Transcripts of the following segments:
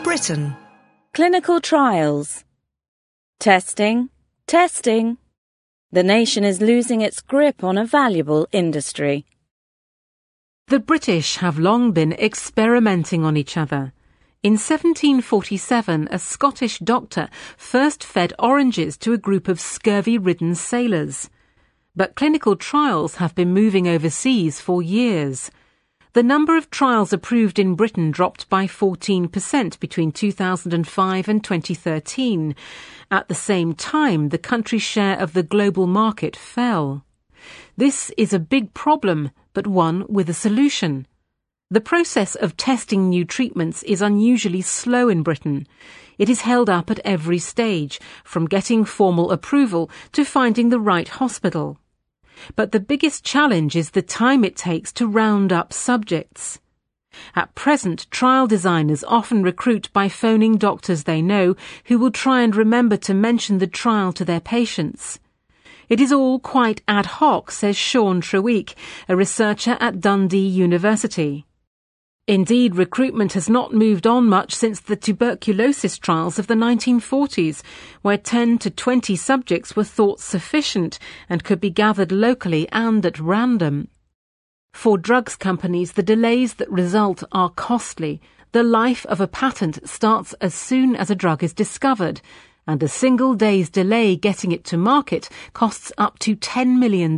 Britain. Clinical trials. Testing, testing. The nation is losing its grip on a valuable industry. The British have long been experimenting on each other. In 1747, a Scottish doctor first fed oranges to a group of scurvy-ridden sailors. But clinical trials have been moving overseas for years. The number of trials approved in Britain dropped by 14% between 2005 and 2013. At the same time, the country's share of the global market fell. This is a big problem, but one with a solution. The process of testing new treatments is unusually slow in Britain. It is held up at every stage, from getting formal approval to finding the right hospital. But the biggest challenge is the time it takes to round up subjects. At present, trial designers often recruit by phoning doctors they know who will try and remember to mention the trial to their patients. It is all quite ad hoc, says Sean Treweek, a researcher at Dundee University. Indeed, recruitment has not moved on much since the tuberculosis trials of the 1940s, where 10 to 20 subjects were thought sufficient and could be gathered locally and at random. For drugs companies, the delays that result are costly. The life of a patent starts as soon as a drug is discovered, and a single day's delay getting it to market costs up to $10 million.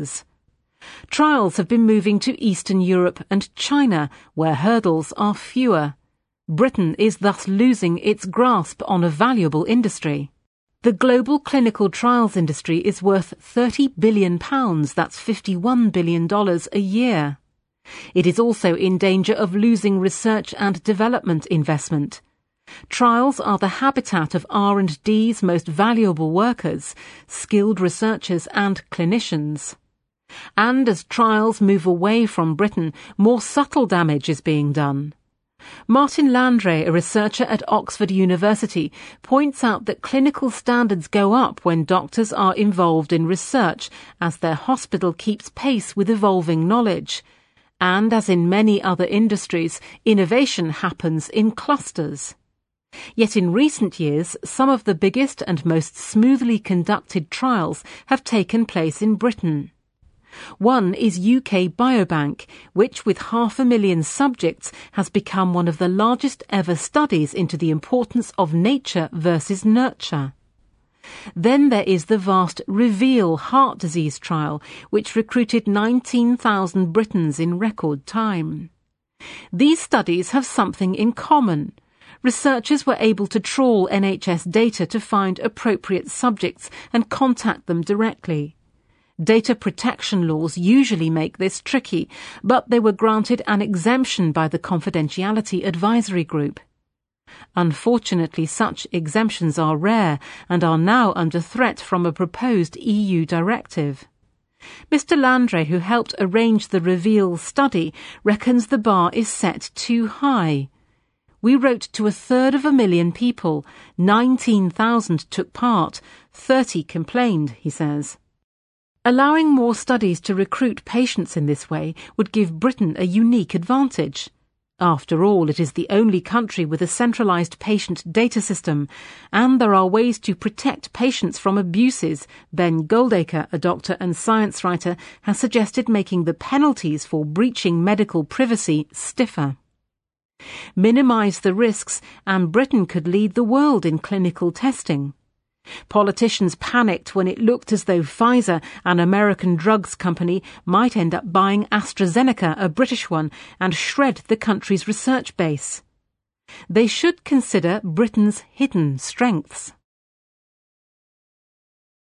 Trials have been moving to Eastern Europe and China, where hurdles are fewer. Britain is thus losing its grasp on a valuable industry. The global clinical trials industry is worth £30 billion, that's $51 billion a year. It is also in danger of losing research and development investment. Trials are the habitat of R&D's most valuable workers, skilled researchers and clinicians. And as trials move away from Britain, more subtle damage is being done. Martin Landray, a researcher at Oxford University, points out that clinical standards go up when doctors are involved in research as their hospital keeps pace with evolving knowledge. And as in many other industries, innovation happens in clusters. Yet in recent years, some of the biggest and most smoothly conducted trials have taken place in Britain. One is UK Biobank, which with 500,000 subjects has become one of the largest ever studies into the importance of nature versus nurture. Then there is the vast REVEAL heart disease trial, which recruited 19,000 Britons in record time. These studies have something in common. Researchers were able to trawl NHS data to find appropriate subjects and contact them directly. Data protection laws usually make this tricky, but they were granted an exemption by the Confidentiality Advisory Group. Unfortunately, such exemptions are rare and are now under threat from a proposed EU directive. Mr. Landray, who helped arrange the REVEAL study, reckons the bar is set too high. We wrote to 250,000 people, 19,000 took part, 30 complained, he says. Allowing more studies to recruit patients in this way would give Britain a unique advantage. After all, it is the only country with a centralised patient data system, and there are ways to protect patients from abuses. Ben Goldacre, a doctor and science writer, has suggested making the penalties for breaching medical privacy stiffer. Minimise the risks, and Britain could lead the world in clinical testing. Politicians panicked when it looked as though Pfizer, an American drugs company, might end up buying AstraZeneca, a British one, and shred the country's research base. They should consider Britain's hidden strengths.